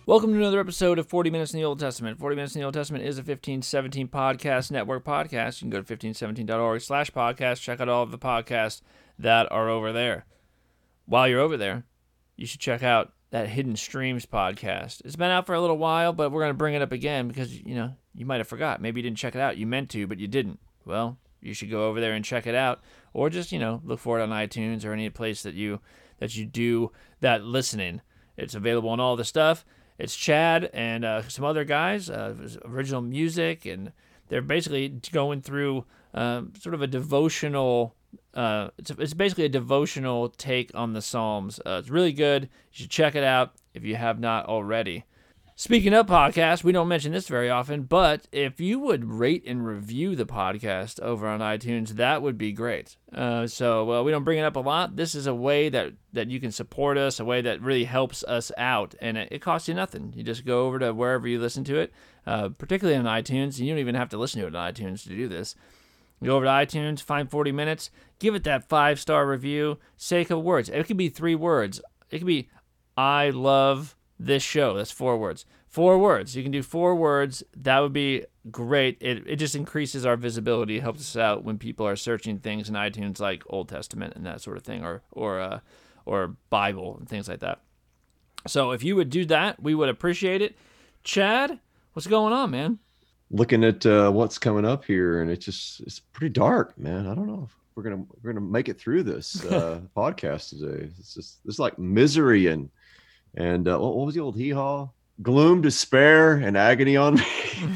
Welcome to another episode of 40 Minutes in the Old Testament. 40 Minutes in the Old Testament is a 1517 podcast network podcast. You can go to 1517.org/podcast. Check out all of the podcasts that are over there. While you're over there, you should check out that Hidden Streams podcast. It's been out for a little while, but we're going to bring it up again because, you might have forgot. Maybe you didn't check it out. You meant to, but you didn't. Well, you should go over there and check it out. Or just, look for it on iTunes or any place that you do that listening. It's available on all the stuff. It's Chad and some other guys, original music, and they're basically going through sort of a devotional. It's basically a devotional take on the Psalms. It's really good. You should check it out if you have not already. Speaking of podcasts, we don't mention this very often, but if you would rate and review the podcast over on iTunes, that would be great. We don't bring it up a lot. This is a way that you can support us, a way that really helps us out, and it costs you nothing. You just go over to wherever you listen to it, particularly on iTunes. You don't even have to listen to it on iTunes to do this. You go over to iTunes, find 40 minutes, give it that 5-star review, say a couple words. It could be 3 words. It could be, I love this show. That's 4 words. 4 words. You can do 4 words. That would be great. It just increases our visibility. It helps us out when people are searching things in iTunes like Old Testament and that sort of thing, or Bible and things like that. So if you would do that, we would appreciate it. Chad, what's going on, man? Looking at what's coming up here, and it's pretty dark, man. I don't know if we're gonna make it through this podcast today. It's like misery and what was the old hee-haw? Gloom, despair, and agony on me.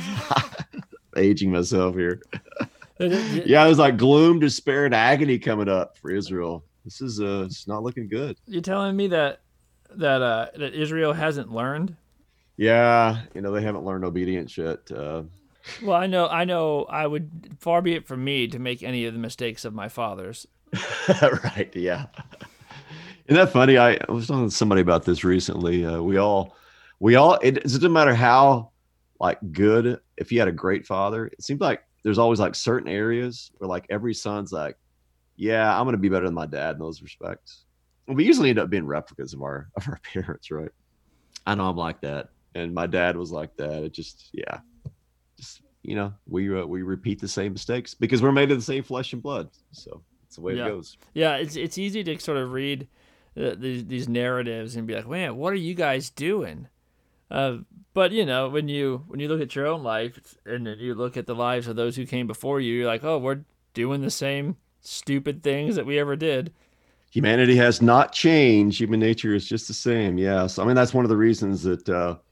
Aging myself here. Yeah, it was like gloom, despair, and agony coming up for Israel. This is it's not looking good. You're telling me that Israel hasn't learned? Yeah, they haven't learned obedience yet. Well, I know. I would far be it from me to make any of the mistakes of my fathers. Right? Yeah. Isn't that funny? I was talking to somebody about this recently. We all. It doesn't matter how good. If you had a great father, it seems like there's always certain areas where every son's yeah, I'm going to be better than my dad in those respects. And we usually end up being replicas of our parents, right? I know I'm like that, and my dad was like that. It just we repeat the same mistakes because we're made of the same flesh and blood. So it's the way it goes. Yeah, it's easy to sort of read these narratives and be like, man, what are you guys doing? But when you look at your own life and then you look at the lives of those who came before you, you're like, oh, we're doing the same stupid things that we ever did. Humanity has not changed. Human nature is just the same. Yeah. So, I mean, that's one of the reasons that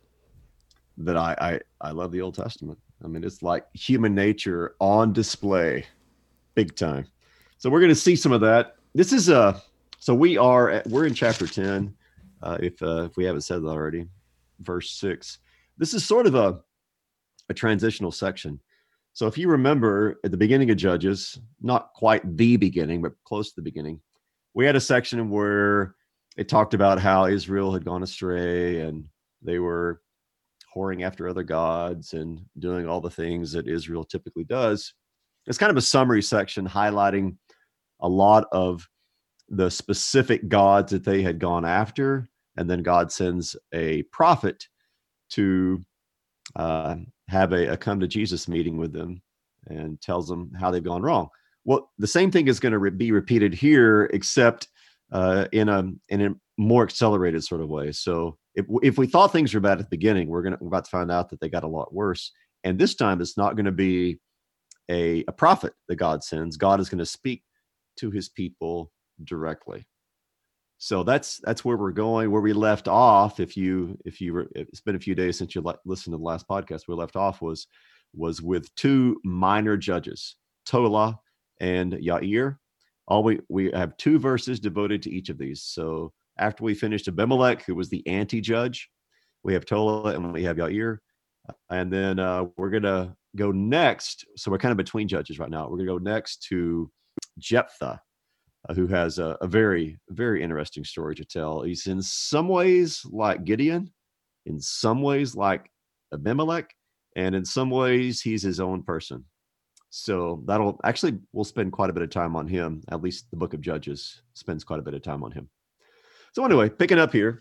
I love the Old Testament. I mean, it's like human nature on display, big time. So we're going to see some of that. This is we're in chapter 10. If we haven't said that already, verse 6. This is sort of a transitional section. So if you remember at the beginning of Judges, not quite the beginning, but close to the beginning, we had a section where it talked about how Israel had gone astray and they were whoring after other gods and doing all the things that Israel typically does. It's kind of a summary section highlighting a lot of the specific gods that they had gone after. And then God sends a prophet to have a come to Jesus meeting with them and tells them how they've gone wrong. Well, the same thing is going to be repeated here, except in a more accelerated sort of way. So if we thought things were bad at the beginning, we're about to find out that they got a lot worse. And this time, it's not going to be a prophet that God sends. God is going to speak to his people directly. So that's where we're going. Where we left off, it's been a few days since you listened to the last podcast. We left off was with 2 minor judges, Tola and Yair. We have 2 verses devoted to each of these. So after we finished Abimelech, who was the anti-judge, we have Tola and we have Yair. And then we're going to go next. So we're kind of between judges right now. We're going to go next to Jephthah, who has a very, very interesting story to tell. He's in some ways like Gideon, in some ways like Abimelech, and in some ways he's his own person. So we'll spend quite a bit of time on him. At least the book of Judges spends quite a bit of time on him. So anyway, picking up here,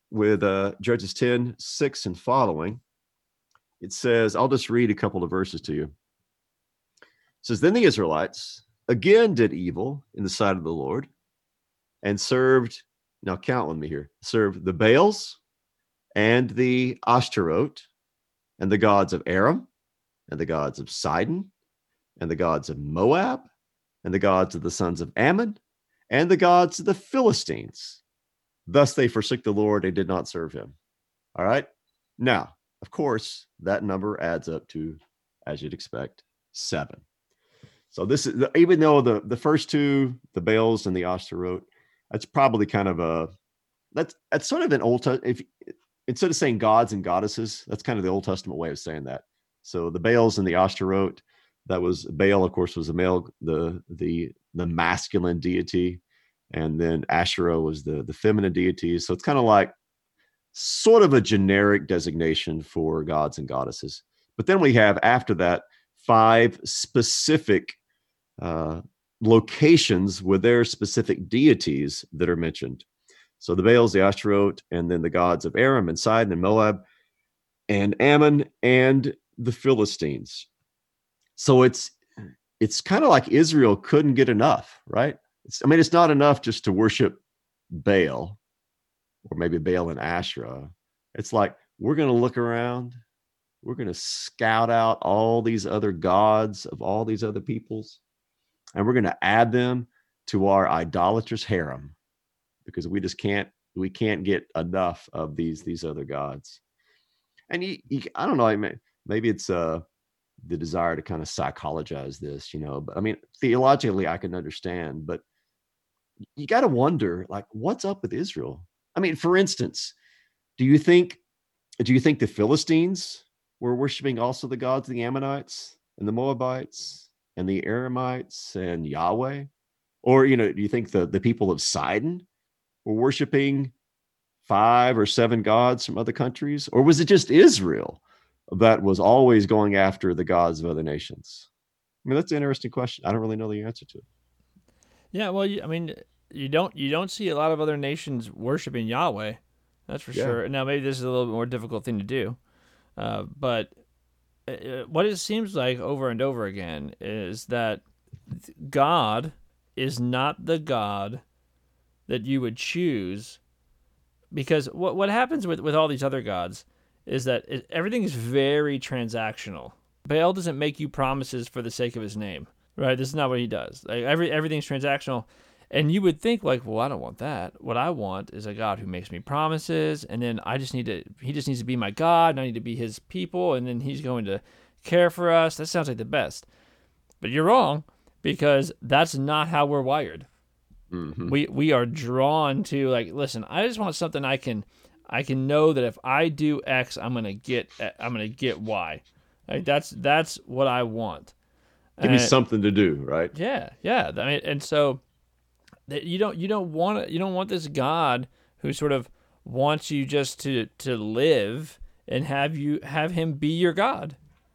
with Judges 10:6 and following. It says, I'll just read a couple of verses to you. It says, then the Israelites again did evil in the sight of the Lord and served, now count with me here, served the Baals and the Ashtaroth and the gods of Aram and the gods of Sidon and the gods of Moab and the gods of the sons of Ammon and the gods of the Philistines. Thus they forsook the Lord, they did not serve him. All right. Now, of course, that number adds up to, as you'd expect, 7. So this is, even though the first two, the Baals and the Ashtaroth, that's probably kind of that's sort of an old, if instead of saying gods and goddesses, that's kind of the Old Testament way of saying that. So the Baals and the Ashtaroth, that was Baal, of course, was a male, the masculine deity, and then Asherah was the feminine deity. So it's kind of like sort of a generic designation for gods and goddesses. But then we have, after that, 5 specific locations with their specific deities that are mentioned. So the Baals, the Ashtaroth, and then the gods of Aram and Sidon and Moab and Ammon and the Philistines. So it's kind of like Israel couldn't get enough, right? It's not enough just to worship Baal or maybe Baal and Asherah. It's like, we're going to look around. We're going to scout out all these other gods of all these other peoples, and we're going to add them to our idolatrous harem, because we can't get enough of these other gods. And I don't know, maybe it's the desire to kind of psychologize this, but I mean, theologically I can understand, but you got to wonder, like, what's up with Israel? I mean, for instance, do you think the Philistines were worshiping also the gods of the Ammonites and the Moabites and the Aramites and Yahweh? Or, do you think the people of Sidon were worshiping 5 or 7 gods from other countries? Or was it just Israel that was always going after the gods of other nations? I mean, that's an interesting question. I don't really know the answer to it. Yeah, well, I mean, you don't see a lot of other nations worshiping Yahweh. That's for sure. Now, maybe this is a little bit more difficult thing to do, but what it seems like over and over again is that God is not the God that you would choose, because what happens with all these other gods is that everything is very transactional. Baal doesn't make you promises for the sake of his name, right? This is not what he does. Like everything's transactional. And you would think, like, well, I don't want that. What I want is a God who makes me promises, and then he just needs to be my God, and I need to be his people, and then he's going to care for us. That sounds like the best. But you're wrong, because that's not how we're wired. Mm-hmm. We are drawn to, like, listen, I just want something I can know that if I do X, I'm gonna get Y. Like that's what I want. Give me something to do, right? Yeah. I mean, and so you don't want this God who sort of wants you just to live and have him be your God.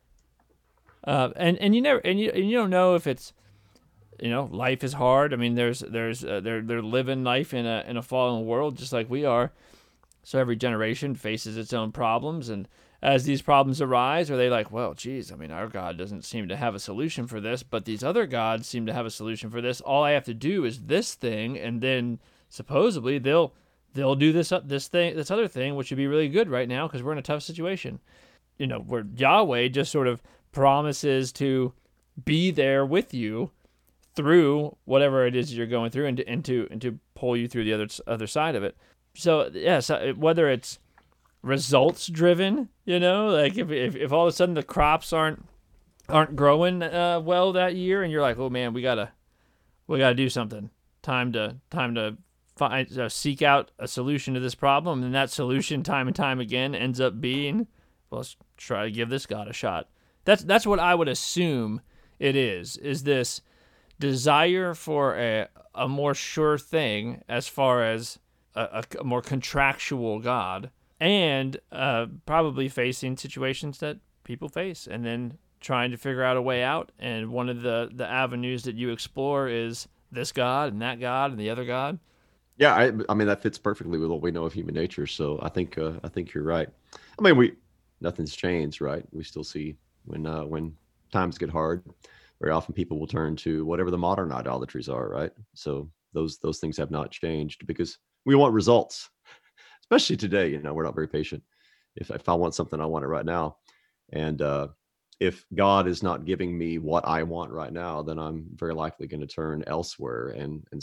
And you don't know if it's, life is hard. I mean, they're living life in a fallen world just like we are. So every generation faces its own problems, and as these problems arise, are they like, well, geez, I mean, our God doesn't seem to have a solution for this, but these other gods seem to have a solution for this. All I have to do is this thing, and then supposedly they'll do this other thing, which would be really good right now because we're in a tough situation. Where Yahweh just sort of promises to be there with you through whatever it is you're going through, and to pull you through the other side of it. So whether it's results driven, like if all of a sudden the crops aren't growing well that year, and you're like, oh man, we gotta do something. Time to find seek out a solution to this problem, and that solution time and time again ends up being, well, let's try to give this God a shot. That's what I would assume it is this desire for a more sure thing as far as a more contractual God, and probably facing situations that people face, and then trying to figure out a way out. And one of the avenues that you explore is this God and that God and the other God. Yeah, I mean that fits perfectly with what we know of human nature. So I think you're right. I mean, we nothing's changed, right? We still see when times get hard, very often people will turn to whatever the modern idolatries are, right? So those things have not changed because we want results, especially today. You know, we're not very patient. If I want something, I want it right now, and if God is not giving me what I want right now, then I'm very likely going to turn elsewhere and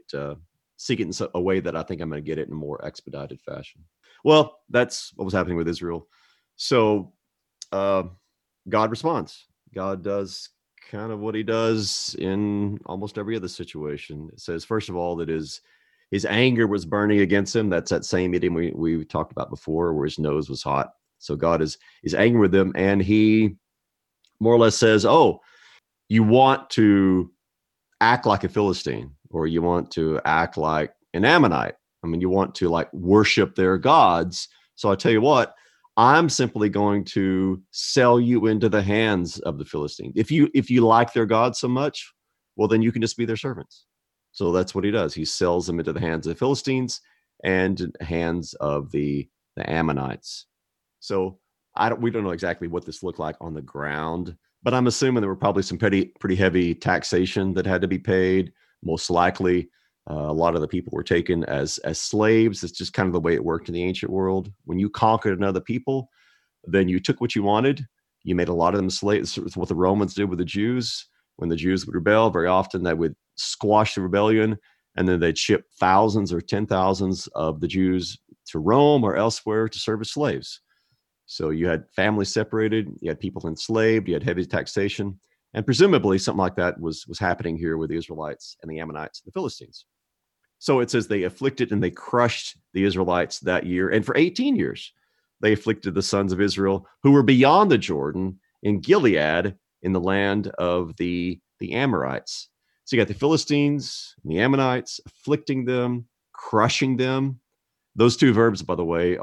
seek it in a way that I think I'm going to get it in a more expedited fashion. Well, that's what was happening with Israel. So uh, God responds. God does kind of what he does in almost every other situation. It says, first of all, that his anger was burning against him. That's that same idiom we talked about before, where his nose was hot. So God is angry with them, and he more or less says, "Oh, you want to act like a Philistine, or you want to act like an Ammonite. I mean, you want to like worship their gods. So I tell you what, I'm simply going to sell you into the hands of the Philistines. If you like their God so much, well, then you can just be their servants." So that's what he does. He sells them into the hands of the Philistines and hands of the Ammonites. So we don't know exactly what this looked like on the ground, but I'm assuming there were probably some pretty heavy taxation that had to be paid. Most likely, a lot of the people were taken as slaves. It's just kind of the way it worked in the ancient world. When you conquered another people, then you took what you wanted. You made a lot of them slaves. It's what the Romans did with the Jews. When the Jews would rebel, very often they would squash the rebellion, and then they'd ship thousands or 10,000s of the Jews to Rome or elsewhere to serve as slaves. So you had families separated, you had people enslaved, you had heavy taxation, and presumably something like that was happening here with the Israelites and the Ammonites and the Philistines. So it says they afflicted and they crushed the Israelites that year, and for 18 years they afflicted the sons of Israel who were beyond the Jordan in Gilead in the land of the Amorites. So you got the Philistines and the Ammonites afflicting them, crushing them. Those two verbs, by the way,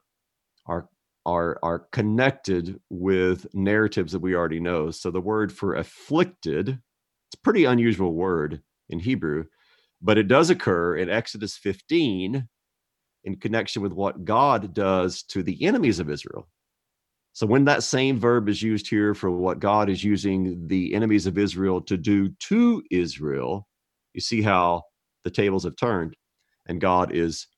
are are connected with narratives that we already know. So the word for afflicted, it's a pretty unusual word in Hebrew, but it does occur in Exodus 15 in connection with what God does to the enemies of Israel. So when that same verb is used here for what God is using the enemies of Israel to do to Israel, you see how the tables have turned, and God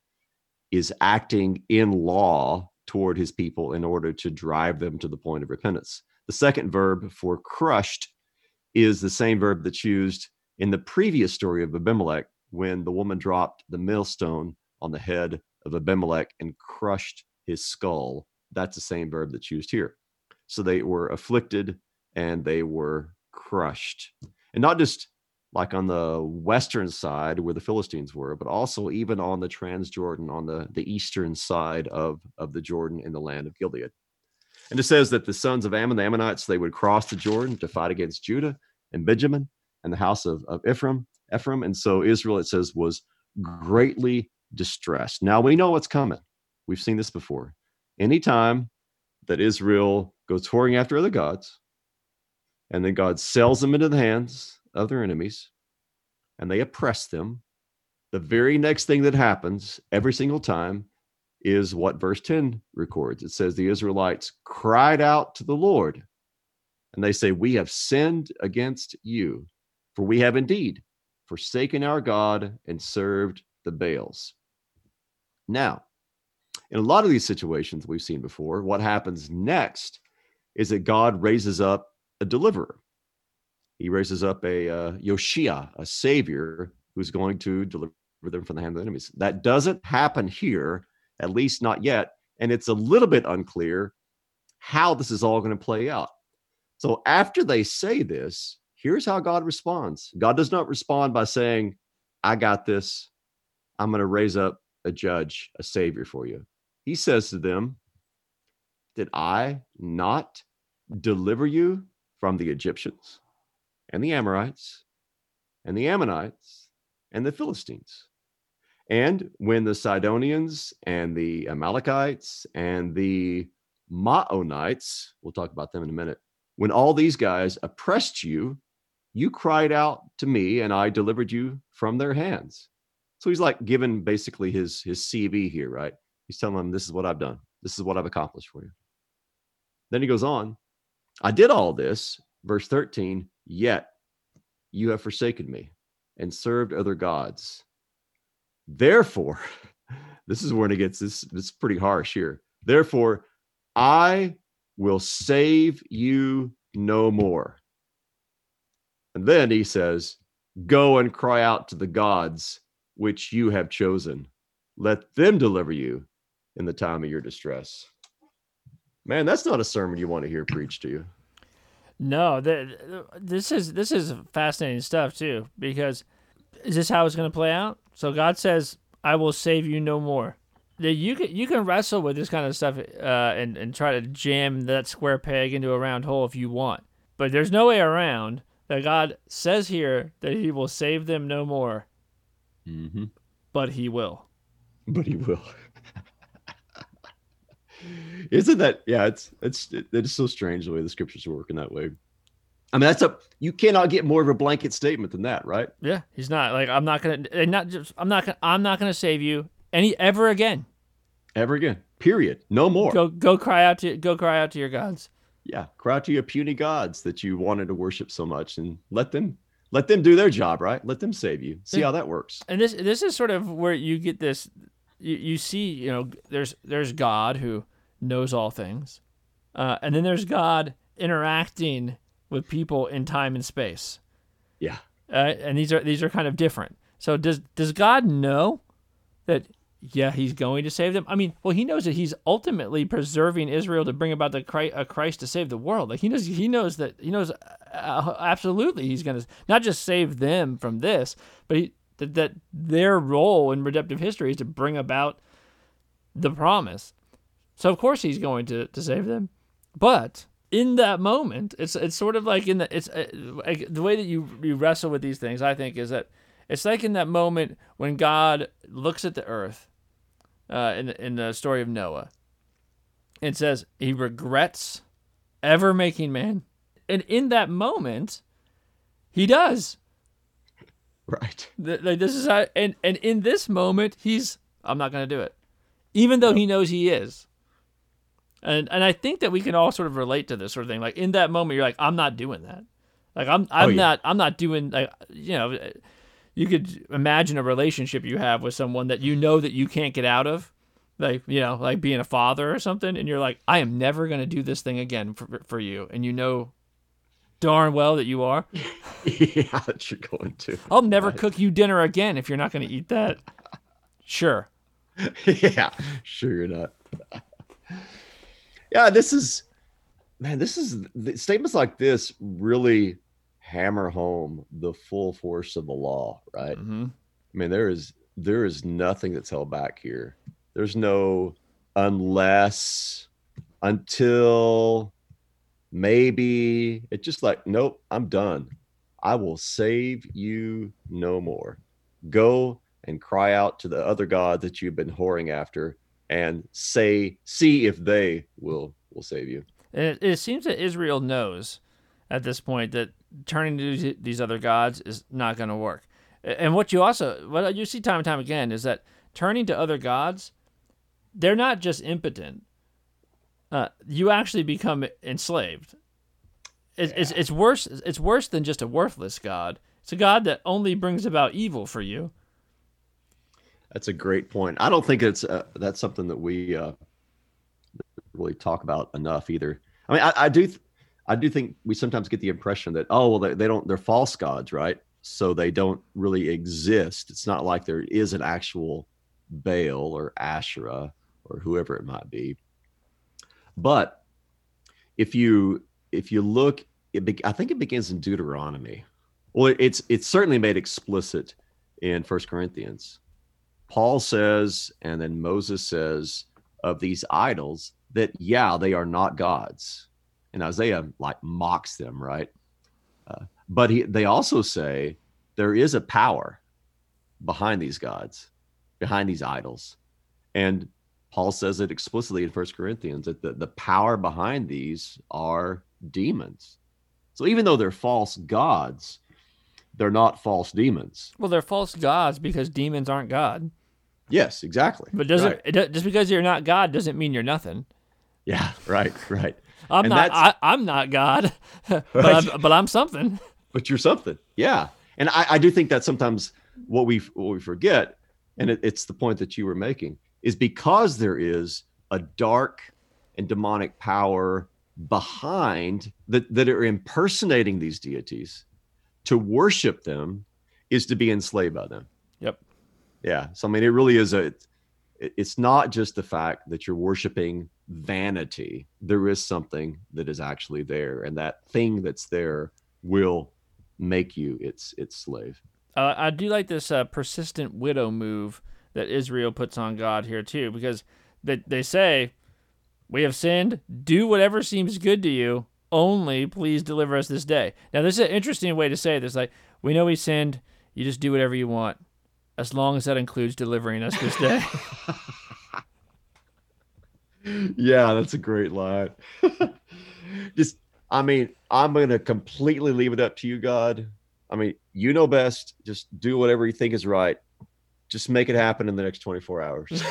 is acting in law toward his people in order to drive them to the point of repentance. The second verb for crushed is the same verb that's used in the previous story of Abimelech when the woman dropped the millstone on the head of Abimelech and crushed his skull. That's the same verb that's used here. So they were afflicted and they were crushed. And not just like on the western side where the Philistines were, but also even on the Transjordan, on the eastern side of the Jordan in the land of Gilead. And it says that the sons of Ammon, the Ammonites, they would cross the Jordan to fight against Judah and Benjamin and the house of Ephraim. And so Israel, it says, was greatly distressed. Now we know what's coming. We've seen this before. Anytime that Israel goes whoring after other gods, and then God sells them into the hands of their enemies, and they oppress them, the very next thing that happens every single time is what verse 10 records. It says, the Israelites cried out to the Lord, and they say, "We have sinned against you, for we have indeed forsaken our God and served the Baals." Now, in a lot of these situations we've seen before, what happens next is that God raises up a deliverer. He raises up a Yoshia, a savior, who's going to deliver them from the hand of the enemies. That doesn't happen here, at least not yet. And it's a little bit unclear how this is all going to play out. So after they say this, here's how God responds. God does not respond by saying, "I got this. I'm going to raise up a judge, a savior for you." He says to them, "Did I not deliver you from the Egyptians and the Amorites and the Ammonites and the Philistines? And when the Sidonians and the Amalekites and the Maonites," we'll talk about them in a minute, "when all these guys oppressed you, you cried out to me and I delivered you from their hands. So he's like giving basically his CV here, right? He's telling them, this is what I've done. This is what I've accomplished for you. Then he goes on, I did all this, verse 13, yet you have forsaken me and served other gods. Therefore, this is when it gets this is pretty harsh here. Therefore, I will save you no more. And then he says, go and cry out to the gods which you have chosen. Let them deliver you in the time of your distress. Man, that's not a sermon you want to hear preached to you. No, this is fascinating stuff too, because is this how it's going to play out? So God says, I will save you no more. You can wrestle with this kind of stuff and try to jam that square peg into a round hole if you want. But there's no way around that God says here that he will save them no more. Mm-hmm. But he will. But he will. Isn't that, yeah, it is so strange the way the scriptures are working that way. I mean, you cannot get more of a blanket statement than that, right? Yeah, he's not like, I'm not gonna save you ever again. Ever again. Period. No more. Go cry out to your gods. Yeah, cry out to your puny gods that you wanted to worship so much, and let them do their job, right? Let them save you. See how that works. And this is sort of where you get this. You see, there's God who knows all things, and then there's God interacting with people in time and space. Yeah. And these are kind of different. So does God know that? Yeah, he's going to save them. I mean, well, he knows that he's ultimately preserving Israel to bring about a Christ to save the world. Like he knows absolutely he's going to not just save them from this, but that their role in redemptive history is to bring about the promise. So of course he's going to save them, but in that moment, it's sort of like the way that you wrestle with these things. I think is that it's like in that moment when God looks at the earth, in the story of Noah, and says he regrets ever making man, and in that moment, he does. Right. This is how, and in this moment, I'm not going to do it, even though he knows he is. And I think that we can all sort of relate to this sort of thing. Like in that moment, you're like, I'm not doing that. Like I'm not doing, like, you could imagine a relationship you have with someone that you know that you can't get out of, like, like being a father or something. And you're like, I am never going to do this thing again for you. And you know darn well that you are. Yeah, that you're going to. I'll never cook you dinner again if you're not going to eat that. Sure. Yeah, sure you're not. Yeah, statements like this really hammer home the full force of the law, right? Mm-hmm. I mean, there is nothing that's held back here. There's no unless, until, maybe. It's just like, nope, I'm done. I will save you no more. Go and cry out to the other God that you've been whoring after, and see if they will save you. It seems that Israel knows at this point that turning to these other gods is not going to work. And what you see time and time again is that turning to other gods, they're not just impotent. You actually become enslaved. It's worse. It's worse than just a worthless god. It's a god that only brings about evil for you. That's a great point. I don't think that's something that we really talk about enough either. I mean, I do think we sometimes get the impression that, they're false gods, right? So they don't really exist. It's not like there is an actual Baal or Asherah or whoever it might be. But if you look, I think it begins in Deuteronomy. Well, it's certainly made explicit in 1 Corinthians. Paul says, and then Moses says of these idols that, they are not gods. And Isaiah mocks them, right? But they also say there is a power behind these gods, behind these idols. And Paul says it explicitly in 1 Corinthians that the power behind these are demons. So even though they're false gods, they're not false demons. Well, they're false gods because demons aren't God. Yes, exactly. But Right. just because you're not God doesn't mean you're nothing. Yeah, right. I'm And not. I'm not God, right. but I'm something. But you're something. Yeah. And I do think that sometimes what we forget, and it's the point that you were making, is because there is a dark and demonic power behind that are impersonating these deities. To worship them is to be enslaved by them. Yep. Yeah. So I mean, it really is it's not just the fact that you're worshiping vanity. There is something that is actually there, and that thing that's there will make you its slave. I do like this persistent widow move that Israel puts on God here too, because they say, "We have sinned. Do whatever seems good to you. Only please deliver us this day." Now, this is an interesting way to say this. Like, we know we sinned. You just do whatever you want, as long as that includes delivering us this day. Yeah, that's a great line. Just, I mean, I'm going to completely leave it up to you, God. I mean, you know best. Just do whatever you think is right. Just make it happen in the next 24 hours.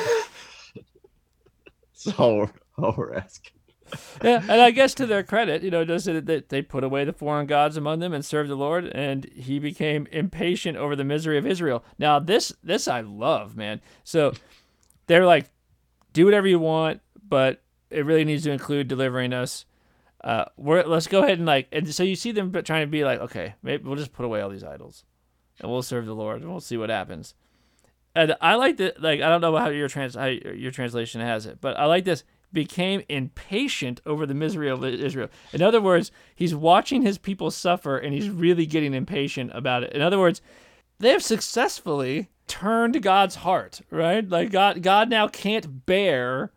That's all we're asking. Yeah, and I guess to their credit, does it that they put away the foreign gods among them and served the Lord, and he became impatient over the misery of Israel. Now, this I love, man. So they're like, do whatever you want, but it really needs to include delivering us. Let's go ahead and so you see them trying to be like, okay, maybe we'll just put away all these idols, and we'll serve the Lord, and we'll see what happens. And I like that. Like, I don't know how your translation has it, but I like this. Became impatient over the misery of Israel. In other words, he's watching his people suffer, and he's really getting impatient about it. In other words, they have successfully turned God's heart, right? Like God now can't bear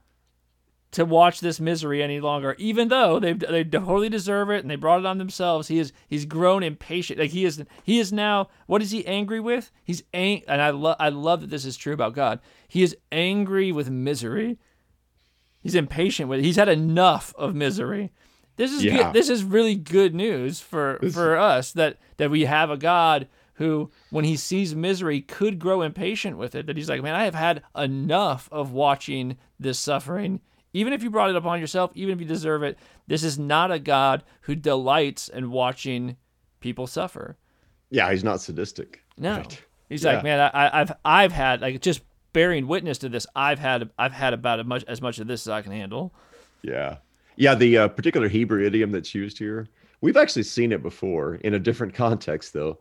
to watch this misery any longer, even though they totally deserve it and they brought it on themselves. He's grown impatient. Like he is now. What is he angry with? And I love that this is true about God. He is angry with misery. He's impatient with it. He's had enough of misery. This is good. This is really good news for us that we have a God who, when he sees misery, could grow impatient with it. That he's like, man, I have had enough of watching this suffering. Even if you brought it upon yourself, even if you deserve it, this is not a God who delights in watching people suffer. Yeah, he's not sadistic. No, right. He's like, man, I've had, like, just bearing witness to this, I've had about as much of this as I can handle. Yeah. The particular Hebrew idiom that's used here, we've actually seen it before in a different context, though.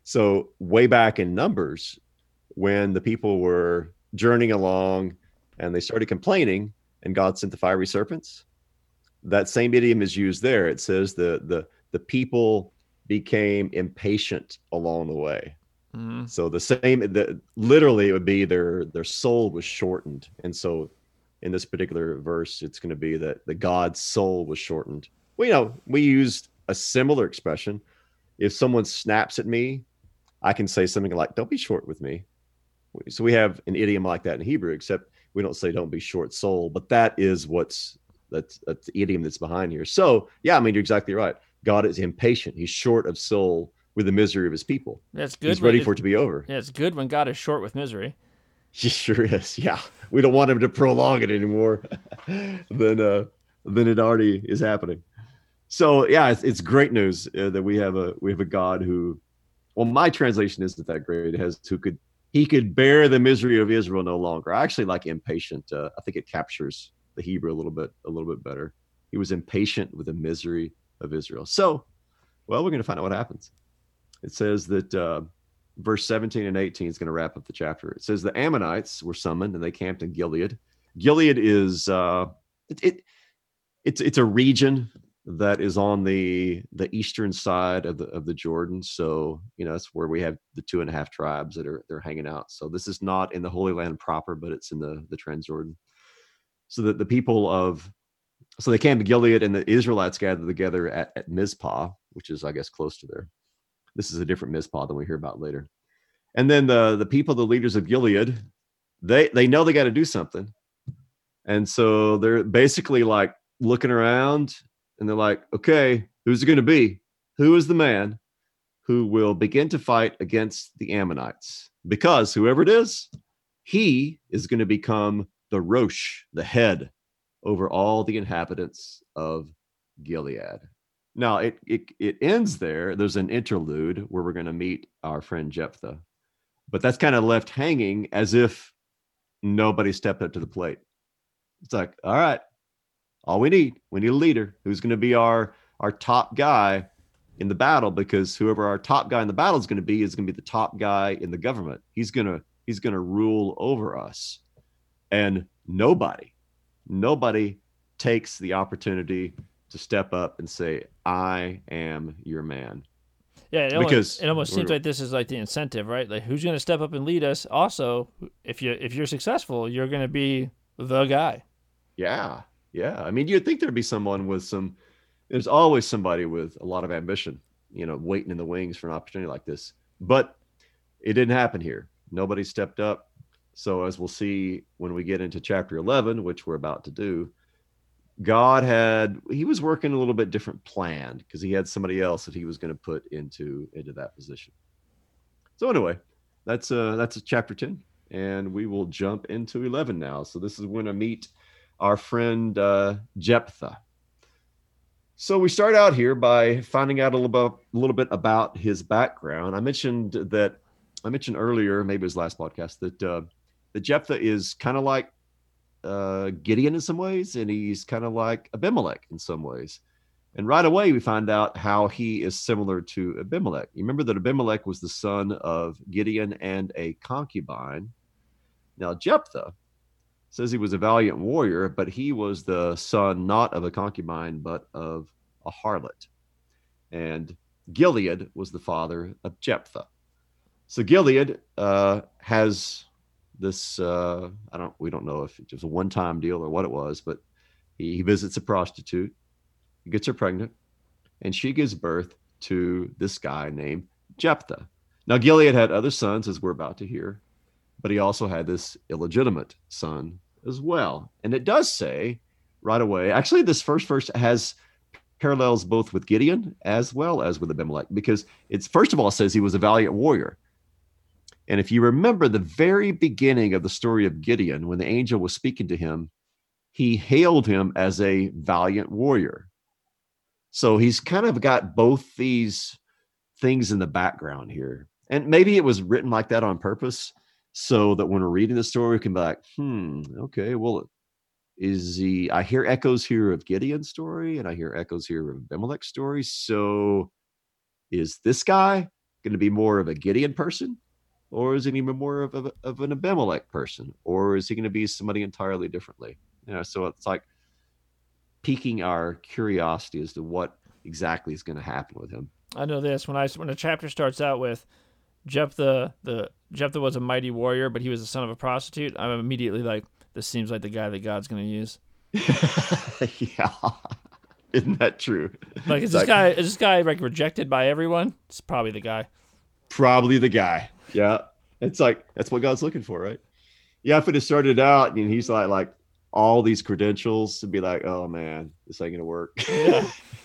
So way back in Numbers, when the people were journeying along and they started complaining, and God sent the fiery serpents, that same idiom is used there. It says the people became impatient along the way. Mm-hmm. So literally it would be their soul was shortened. And so in this particular verse, it's going to be that the God's soul was shortened. Well, we used a similar expression. If someone snaps at me, I can say something like, don't be short with me. So we have an idiom like that in Hebrew, except we don't say don't be short soul, but that is that's the idiom that's behind here. So yeah, I mean, you're exactly right. God is impatient. He's short of soul with the misery of his people. That's good. He's ready for it to be over. Yeah, it's good when God is short with misery. He sure is. Yeah. We don't want him to prolong it anymore than it already is happening. So yeah, it's great news that we have a God who, well, my translation isn't that great. He could bear the misery of Israel no longer. I actually like impatient. I think it captures the Hebrew a little bit better. He was impatient with the misery of Israel. So, well, we're going to find out what happens. It says that verse 17 and 18 is going to wrap up the chapter. It says the Ammonites were summoned and they camped in Gilead. Gilead is it's a region that is on the eastern side of the Jordan. So, that's where we have the 2.5 tribes they're hanging out. So this is not in the Holy Land proper, but it's in the Transjordan. So that the people so they came to Gilead, and the Israelites gathered together at Mizpah, which is, I guess, close to there. This is a different Mizpah than we hear about later. And then the people, the leaders of Gilead, they know they got to do something. And so they're basically like looking around, and they're like, okay, who's it going to be? Who is the man who will begin to fight against the Ammonites, because whoever it is, he is going to become the Rosh, the head over all the inhabitants of Gilead. Now it ends there. There's an interlude where we're going to meet our friend Jephthah, but that's kind of left hanging as if nobody stepped up to the plate. It's like, all right, all we need a leader who's going to be our top guy in the battle, because whoever our top guy in the battle is going to be the top guy in the government. He's going to rule over us. And nobody takes the opportunity to step up and say, I am your man. Yeah, it almost seems like this is like the incentive, right? Like, who's going to step up and lead us? Also, if you're successful, you're going to be the guy. Yeah. I mean, you'd think there'd be someone with some. There's always somebody with a lot of ambition, waiting in the wings for an opportunity like this. But it didn't happen here. Nobody stepped up. So as we'll see when we get into chapter 11, which we're about to do, he was working a little bit different plan, because he had somebody else that he was going to put into that position. So anyway, that's chapter 10, and we will jump into 11 now. So this is when I meet our friend Jephthah. So we start out here by finding out a little bit about his background. I mentioned earlier, maybe it was last podcast, that Jephthah is kind of like Gideon in some ways, and he's kind of like Abimelech in some ways. And right away we find out how he is similar to Abimelech. You remember that Abimelech was the son of Gideon and a concubine. Now Jephthah says he was a valiant warrior, but he was the son not of a concubine, but of a harlot. And Gilead was the father of Jephthah. So Gilead has this, we don't know if it was a one-time deal or what it was, but he visits a prostitute, he gets her pregnant, and she gives birth to this guy named Jephthah. Now Gilead had other sons, as we're about to hear, but he also had this illegitimate son as well. And it does say right away, actually this first verse has parallels both with Gideon as well as with Abimelech, because it's, first of all, it says he was a valiant warrior. And if you remember the very beginning of the story of Gideon, when the angel was speaking to him, he hailed him as a valiant warrior. So he's kind of got both these things in the background here. And maybe it was written like that on purpose, so that when we're reading the story, we can be like, okay, well, I hear echoes here of Gideon's story, and I hear echoes here of Abimelech's story. So is this guy going to be more of a Gideon person? Or is he even more of an Abimelech person? Or is he going to be somebody entirely differently? So it's like piquing our curiosity as to what exactly is going to happen with him. I know this. When a chapter starts out with Jephthah was a mighty warrior, but he was the son of a prostitute, I'm immediately like, this seems like the guy that God's going to use. Yeah. Isn't that true? Like, is this guy like rejected by everyone? It's probably the guy. Probably the guy. Yeah. It's like, that's what God's looking for, right? Yeah. If it had started out and he's like all these credentials, to be like, oh man, this ain't going to work. Yeah.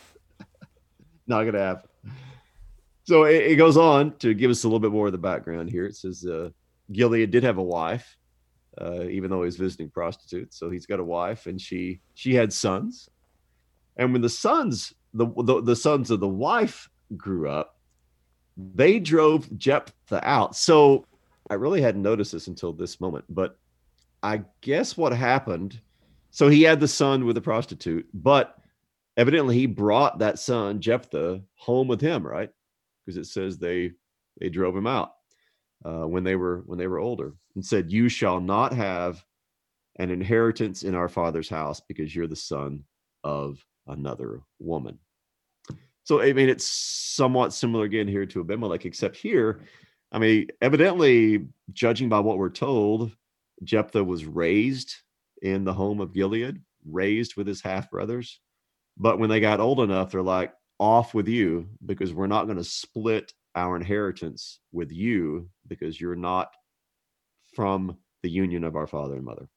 Not going to happen. So it goes on to give us a little bit more of the background here. It says Gilead did have a wife, even though he was visiting prostitutes. So he's got a wife, and she had sons. And when the sons of the wife grew up, they drove Jephthah out. So I really hadn't noticed this until this moment, but I guess what happened, so he had the son with the prostitute, but evidently he brought that son, Jephthah, home with him, right? Because it says they drove him out when they were older, and said, "You shall not have an inheritance in our father's house, because you're the son of another woman." So I mean, it's somewhat similar again here to Abimelech, except here, I mean, evidently, judging by what we're told, Jephthah was raised in the home of Gilead, raised with his half brothers. But when they got old enough, they're like, off with you, because we're not going to split our inheritance with you, because you're not from the union of our father and mother.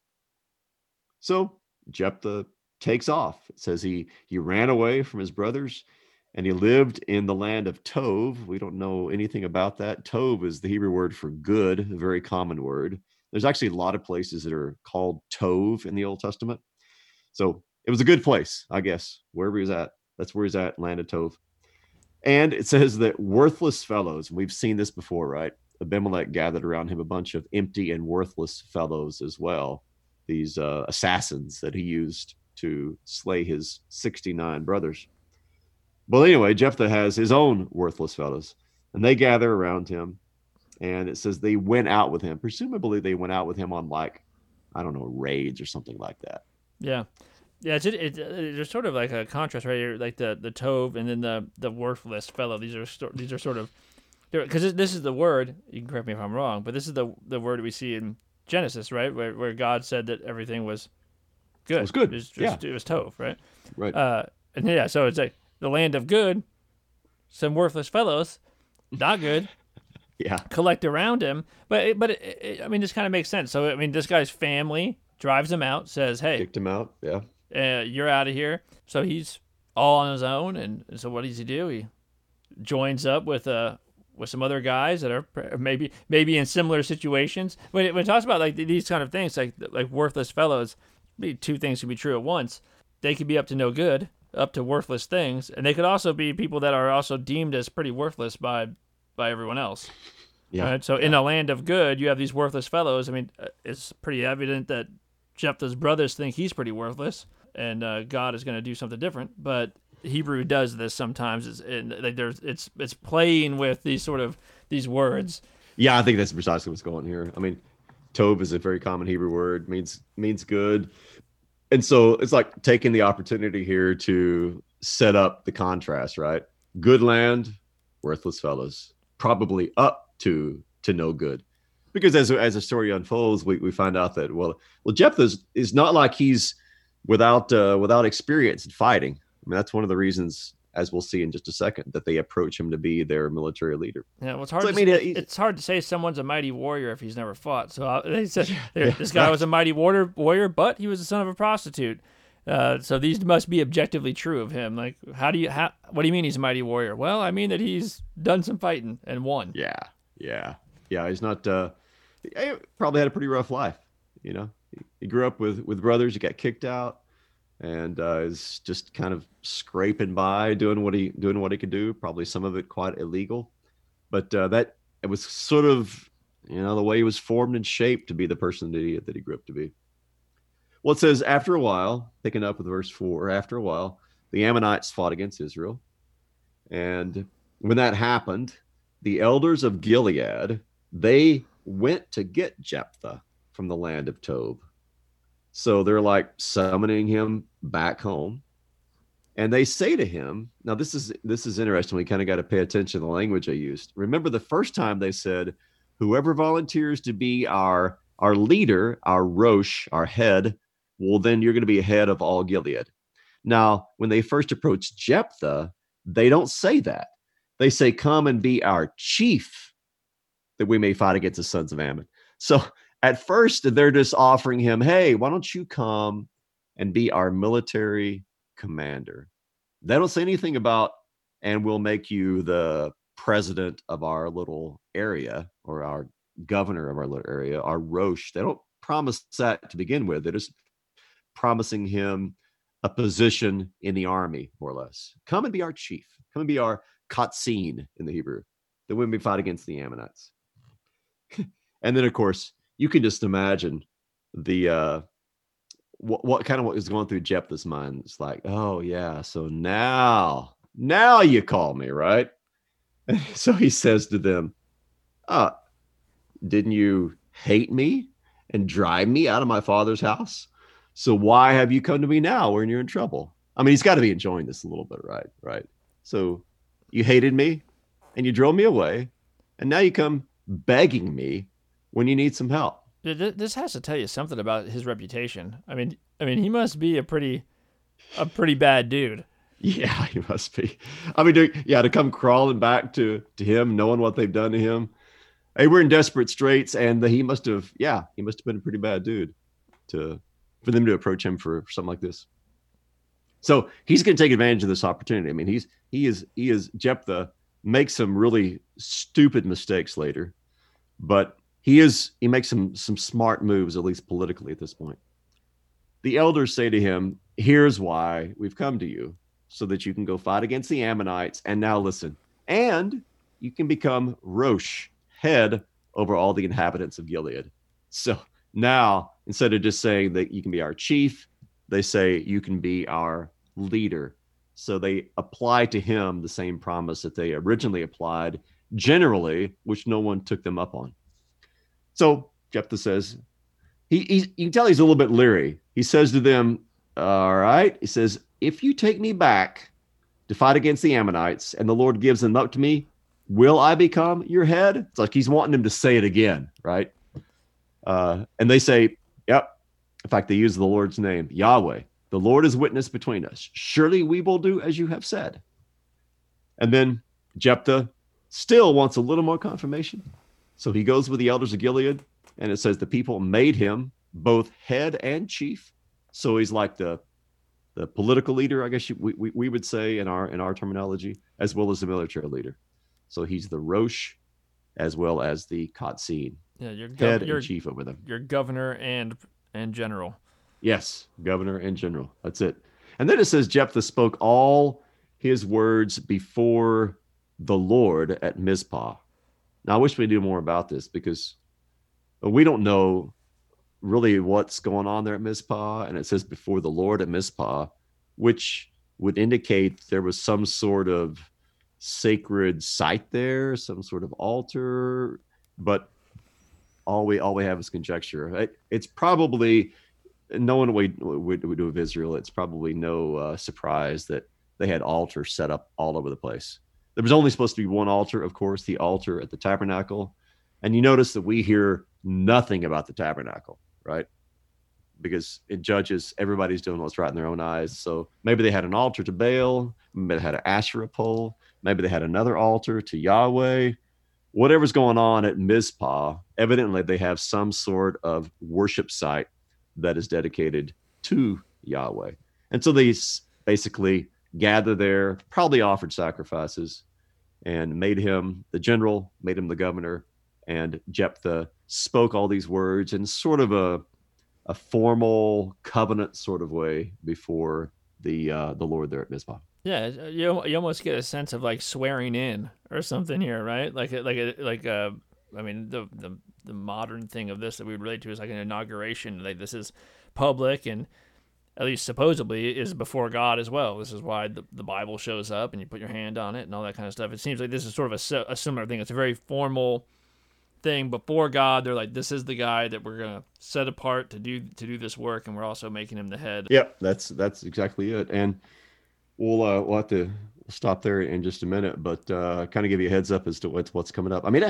So Jephthah takes off. It says he ran away from his brothers, and he lived in the land of Tov. We don't know anything about that. Tov is the Hebrew word for good, a very common word. There's actually a lot of places that are called Tov in the Old Testament. So it was a good place, I guess, wherever he's at. That's where he's at, land of Tov. And it says that worthless fellows, and we've seen this before, right? Abimelech gathered around him a bunch of empty and worthless fellows as well, these assassins that he used to slay his 69 brothers. Well, anyway, Jephthah has his own worthless fellows, and they gather around him. And it says they went out with him. Presumably, they went out with him on, like, I don't know, raids or something like that. Yeah. Yeah, there's sort of like a contrast right here, like the Tov and then the worthless fellow. These are sort of, because this is the word. You can correct me if I'm wrong, but this is the word we see in Genesis, right, where God said that everything was good. It was good. It was Tov, right? Right. And yeah, so it's like the land of good. Some worthless fellows, not good. Yeah. Collect around him, but I mean, this kind of makes sense. So I mean, this guy's family drives him out, says, "Hey, kicked him out." Yeah. You're out of here. So he's all on his own, and so what does he do? He joins up with some other guys that are maybe in similar situations. When it talks about like these kind of things, like worthless fellows, two things can be true at once. They could be up to no good, up to worthless things, and they could also be people that are also deemed as pretty worthless by everyone else. Yeah. Right? So in a land of good, you have these worthless fellows. I mean, it's pretty evident that Jephthah's brothers think he's pretty worthless, and God is going to do something different. But Hebrew does this sometimes, it's playing with these words. Yeah, I think that's precisely what's going here. I mean, Tov is a very common Hebrew word, means good, and so it's like taking the opportunity here to set up the contrast, right? Good land, worthless fellows, probably up to no good. Because as the story unfolds, we find out that well, Jephthah is not like he's without experience in fighting. I mean, that's one of the reasons, as we'll see in just a second, that they approach him to be their military leader. Yeah, well, it's hard to say someone's a mighty warrior if he's never fought. So they said this guy was a mighty warrior, but he was the son of a prostitute. So these must be objectively true of him. Like, what do you mean he's a mighty warrior? Well, I mean that he's done some fighting and won. Yeah. He's not. He probably had a pretty rough life. You know, he grew up with brothers. He got kicked out, and is just kind of scraping by, doing what he could do. Probably some of it quite illegal, but that it was sort of the way he was formed and shaped to be the person that he grew up to be. Well, it says after a while, picking up with verse 4, after a while, the Ammonites fought against Israel, and when that happened, the elders of Gilead, they went to get Jephthah from the land of Tob. So they're like summoning him back home. And they say to him, now this is interesting. We kind of got to pay attention to the language I used. Remember the first time they said, whoever volunteers to be our leader, our Rosh, our head, well, then you're going to be head of all Gilead. Now, when they first approach Jephthah, they don't say that. They say, come and be our chief, that we may fight against the sons of Ammon. So at first, they're just offering him, hey, why don't you come and be our military commander? They don't say anything about, and we'll make you the president of our little area, or our governor of our little area, our Rosh. They don't promise that to begin with. They're just promising him a position in the army, more or less. Come and be our chief. Come and be our Katzin in the Hebrew, that when we fight against the Ammonites. And then, of course, you can just imagine the what was going through Jephthah's mind. It's like, oh yeah, so now you call me, right? So he says to them, didn't you hate me and drive me out of my father's house? So why have you come to me now when you're in trouble? I mean, he's got to be enjoying this a little bit, right? So you hated me and you drove me away, and now you come begging me when you need some help. This has to tell you something about his reputation. I mean, he must be a pretty bad dude. Yeah, he must be. I mean, to come crawling back to him, knowing what they've done to him. Hey, we're in desperate straits, and he must have been a pretty bad dude for them to approach him for something like this. So he's going to take advantage of this opportunity. I mean, he is Jephthah makes some really stupid mistakes later, but he makes some smart moves, at least politically at this point. The elders say to him, "Here's why we've come to you, so that you can go fight against the Ammonites. And now listen, and you can become Rosh, head over all the inhabitants of Gilead." So now, instead of just saying that you can be our chief, they say you can be our leader. So they apply to him the same promise that they originally applied generally, which no one took them up on. So Jephthah says, you can tell he's a little bit leery. He says to them, all right, he says, if you take me back to fight against the Ammonites and the Lord gives them up to me, will I become your head? It's like he's wanting them to say it again, right? And they say, yep. In fact, they use the Lord's name, Yahweh. The Lord is witness between us. Surely we will do as you have said. And then Jephthah still wants a little more confirmation. So he goes with the elders of Gilead, and it says the people made him both head and chief. So he's like the political leader, I guess we would say in our terminology, as well as the military leader. So he's the Rosh as well as the Khatzin. Yeah, your head and chief over them. Your governor and general. Yes, governor and general. That's it. And then it says Jephthah spoke all his words before the Lord at Mizpah. Now, I wish we knew more about this because we don't know really what's going on there at Mizpah. And it says before the Lord at Mizpah, which would indicate there was some sort of sacred site there, some sort of altar. But all we have is conjecture. It's probably, knowing what we do with Israel, it's probably no surprise that they had altars set up all over the place. There was only supposed to be one altar, of course, the altar at the tabernacle. And you notice that we hear nothing about the tabernacle, right? Because in Judges, everybody's doing what's right in their own eyes. So maybe they had an altar to Baal, maybe they had an Asherah pole, maybe they had another altar to Yahweh. Whatever's going on at Mizpah, evidently they have some sort of worship site that is dedicated to Yahweh. And so they basically gather there, probably offered sacrifices, and made him the general, made him the governor, and Jephthah spoke all these words in sort of a formal covenant sort of way before the Lord there at Mizpah. Yeah, you almost get a sense of like swearing in or something here, right? I mean, the modern thing of this that we relate to is like an inauguration. Like this is public and at least supposedly is before God as well. This is why the Bible shows up and you put your hand on it and all that kind of stuff. It seems like this is sort of a similar thing. It's a very formal thing before God. They're like, this is the guy that we're gonna set apart to do this work, and we're also making him the head. Yep, that's exactly it. And we'll have to stop there in just a minute, but kind of give you a heads up as to what's coming up. I mean,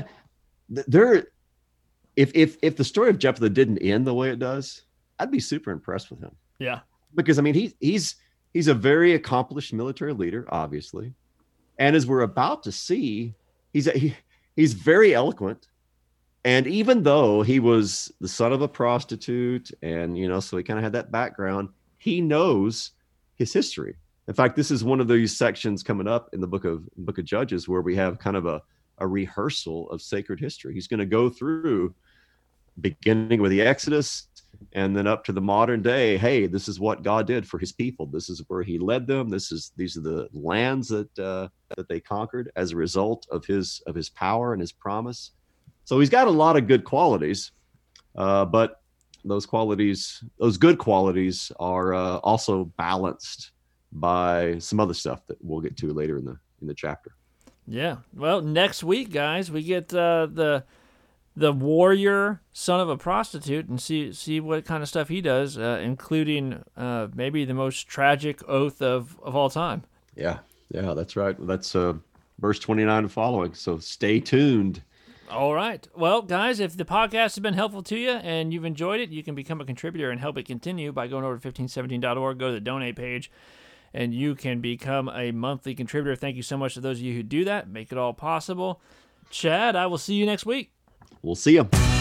if the story of Jephthah didn't end the way it does, I'd be super impressed with him. Yeah, because I mean, he's a very accomplished military leader, obviously, and as we're about to see, he's very eloquent. And even though he was the son of a prostitute, and so he kind of had that background, he knows his history. In fact, this is one of these sections coming up in the book of Judges where we have kind of a rehearsal of sacred history. He's going to go through, beginning with the Exodus and then up to the modern day. Hey, this is what God did for his people. This is where he led them. These are the lands that they conquered as a result of his power and his promise. So he's got a lot of good qualities, but those good qualities are also balanced by some other stuff that we'll get to later in the chapter. Yeah. Well, next week, guys, we get the warrior son of a prostitute and see what kind of stuff he does, including maybe the most tragic oath of all time. Yeah, that's right. That's verse 29 and following. So stay tuned. All right. Well, guys, if the podcast has been helpful to you and you've enjoyed it, you can become a contributor and help it continue by going over to 1517.org, go to the donate page, and you can become a monthly contributor. Thank you so much to those of you who do that. Make it all possible. Chad, I will see you next week. We'll see you.